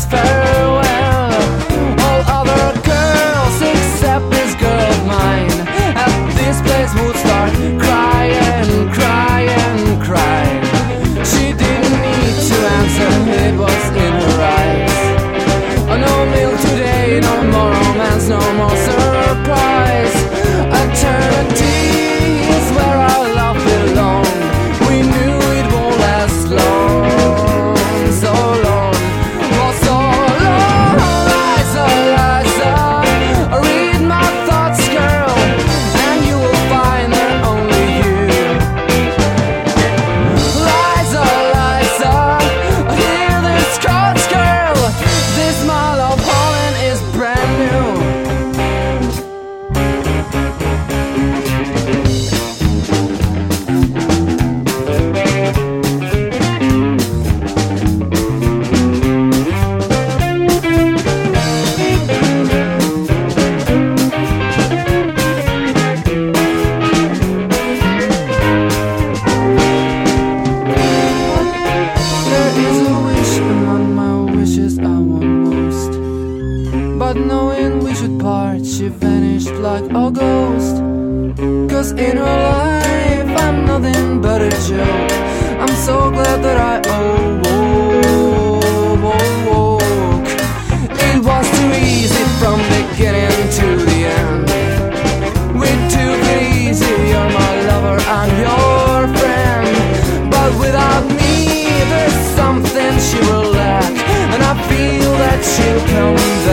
his farewell. All other girls except this girl of mine at this place would start crying, crying, crying. She didn't need to answer, it was in her eyes. Oh, no milk today, no more romance, no more surprise. Eternity is where our love belonged. We knew it won't last long, so long, oh so long. Liza, Liza, read my thoughts, girl, and you will find they're only you. Liza, Liza, hear this chorus, girl. This mile of Holland is brand new. But knowing we should part, she vanished like a ghost. Cause in her life I'm nothing but a joke. I'm so glad that I awoke. It was too easy from beginning to the end. We took it easy, you're my lover, I'm your friend. But without me there's something she will lack, and I feel that she'll come